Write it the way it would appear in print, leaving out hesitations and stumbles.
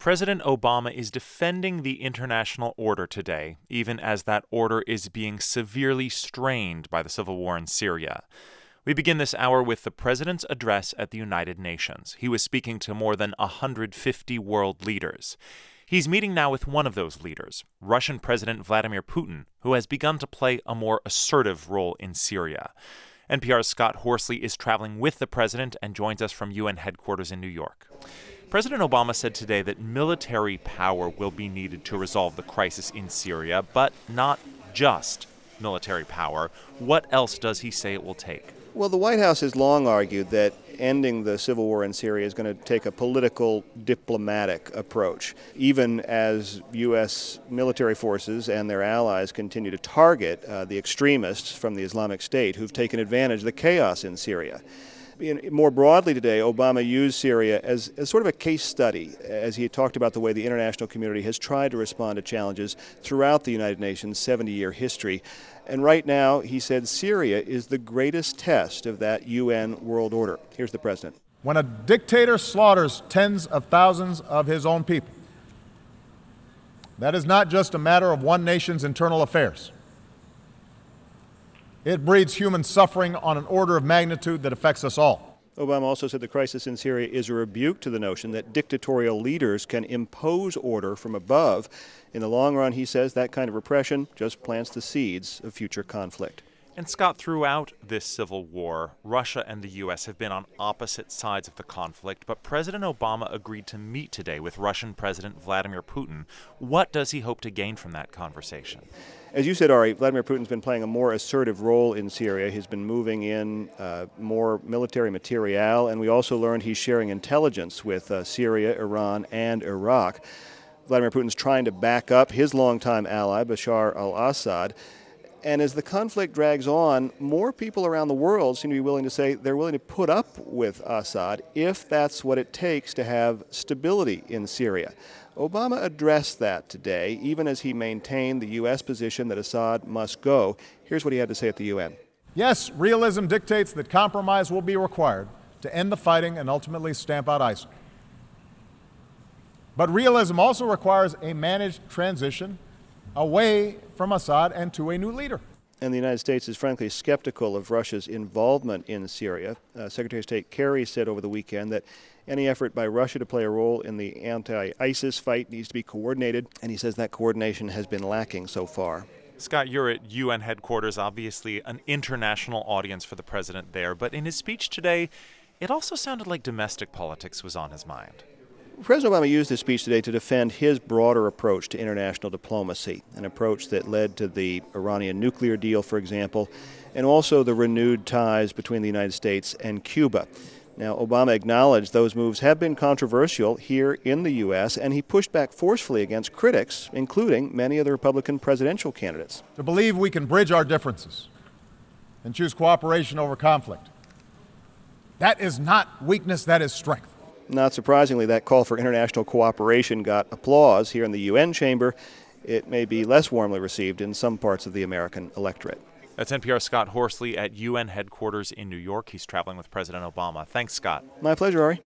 President Obama is defending the international order today, even as that order is being severely strained by the civil war in Syria. We begin this hour with the president's address at the United Nations. He was speaking to more than 150 world leaders. He's meeting now with one of those leaders, Russian President Vladimir Putin, who has begun to play a more assertive role in Syria. NPR's Scott Horsley is traveling with the president and joins us from UN headquarters in New York. President Obama said today that military power will be needed to resolve the crisis in Syria, but not just military power. What else does he say it will take? Well, the White House has long argued that ending the civil war in Syria is going to take a political, diplomatic approach, even as U.S. military forces and their allies continue to target the extremists from the Islamic State who've taken advantage of the chaos in Syria. More broadly today, Obama used Syria as sort of a case study as he talked about the way the international community has tried to respond to challenges throughout the United Nations' 70-year history. And right now, he said Syria is the greatest test of that UN world order. Here's the president. When a dictator slaughters tens of thousands of his own people, that is not just a matter of one nation's internal affairs. It breeds human suffering on an order of magnitude that affects us all. Obama also said the crisis in Syria is a rebuke to the notion that dictatorial leaders can impose order from above. In the long run, he says, that kind of repression just plants the seeds of future conflict. And Scott, throughout this civil war, Russia and the U.S. have been on opposite sides of the conflict, but President Obama agreed to meet today with Russian President Vladimir Putin. What does he hope to gain from that conversation? As you said, Ari, Vladimir Putin's been playing a more assertive role in Syria. He's been moving in more military materiel, and we also learned he's sharing intelligence with Syria, Iran, and Iraq. Vladimir Putin's trying to back up his longtime ally, Bashar al-Assad. And as the conflict drags on, more people around the world seem to be willing to say they're willing to put up with Assad if that's what it takes to have stability in Syria. Obama addressed that today, even as he maintained the U.S. position that Assad must go. Here's what he had to say at the UN. Yes, realism dictates that compromise will be required to end the fighting and ultimately stamp out ISIL. But realism also requires a managed transition away from Assad and to a new leader. And the United States is frankly skeptical of Russia's involvement in Syria. Secretary of State Kerry said over the weekend that any effort by Russia to play a role in the anti-ISIS fight needs to be coordinated, and he says that coordination has been lacking so far. Scott, you're at UN headquarters, obviously an international audience for the president there, but in his speech today, it also sounded like domestic politics was on his mind. President Obama used this speech today to defend his broader approach to international diplomacy, an approach that led to the Iranian nuclear deal, for example, and also the renewed ties between the United States and Cuba. Now, Obama acknowledged those moves have been controversial here in the U.S., and he pushed back forcefully against critics, including many of the Republican presidential candidates. To believe we can bridge our differences and choose cooperation over conflict, that is not weakness, that is strength. Not surprisingly, that call for international cooperation got applause here in the UN chamber. It may be less warmly received in some parts of the American electorate. That's NPR's Scott Horsley at UN headquarters in New York. He's traveling with President Obama. Thanks, Scott. My pleasure, Ari.